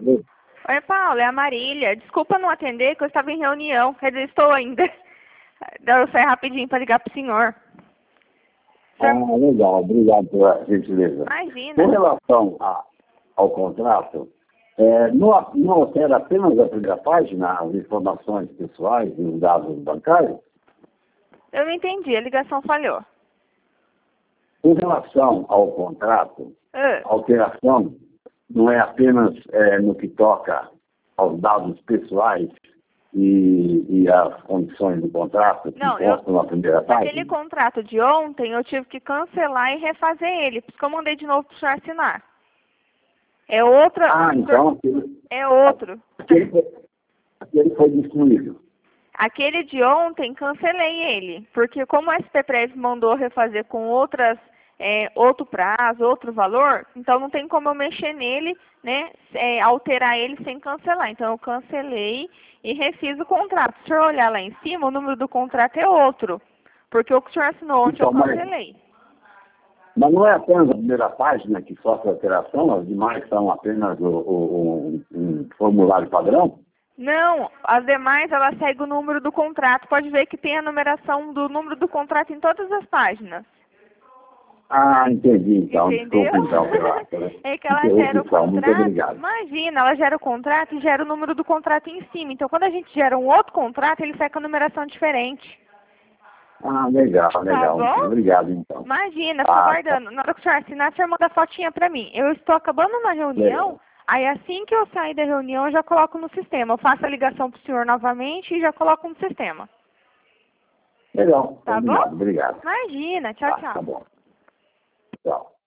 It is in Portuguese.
Oi, Paulo, é a Marília. Desculpa não atender, que eu estava em reunião. Quer dizer, estou ainda. Eu saí rapidinho para ligar para o senhor. Legal, obrigado pela gentileza. Imagina. Com relação ao contrato, não altera apenas a primeira página, as informações pessoais e os dados bancários? Eu não entendi, a ligação falhou. Com relação ao contrato, a alteração não é apenas no que toca aos dados pessoais e às condições do contrato que constam na primeira página? Aquele contrato de ontem, eu tive que cancelar e refazer ele, porque eu mandei de novo para o senhor assinar. É outra... então... É outro. Aquele foi destruído. Aquele de ontem, cancelei ele, porque como o SPPref mandou refazer com outras... outro prazo, outro valor, então não tem como eu mexer nele, né, alterar ele sem cancelar. Então eu cancelei e refiz o contrato. Se o senhor olhar lá em cima, o número do contrato é outro, porque o que o senhor assinou ontem eu cancelei. Mas não é apenas a primeira página que sofre alteração, as demais são apenas um formulário padrão? Não, as demais elas seguem o número do contrato. Pode ver que tem a numeração do número do contrato em todas as páginas. Entendi, então. Entendeu? Desculpa, então, é que ela gera o contrato. Muito obrigado. Imagina, ela gera o contrato e gera o número do contrato em cima. Então, quando a gente gera um outro contrato, ele sai com a numeração diferente. Legal. Tá bom? Muito obrigado, então. Imagina, tô guardando. Na hora que o senhor assinar, o senhor manda a fotinha pra mim. Eu estou acabando uma reunião, aí assim que eu sair da reunião, eu já coloco no sistema. Eu faço a ligação pro senhor novamente e já coloco no sistema. Legal. Tá bom? Obrigado. Imagina, tchau, tchau. Tá bom. Tchau.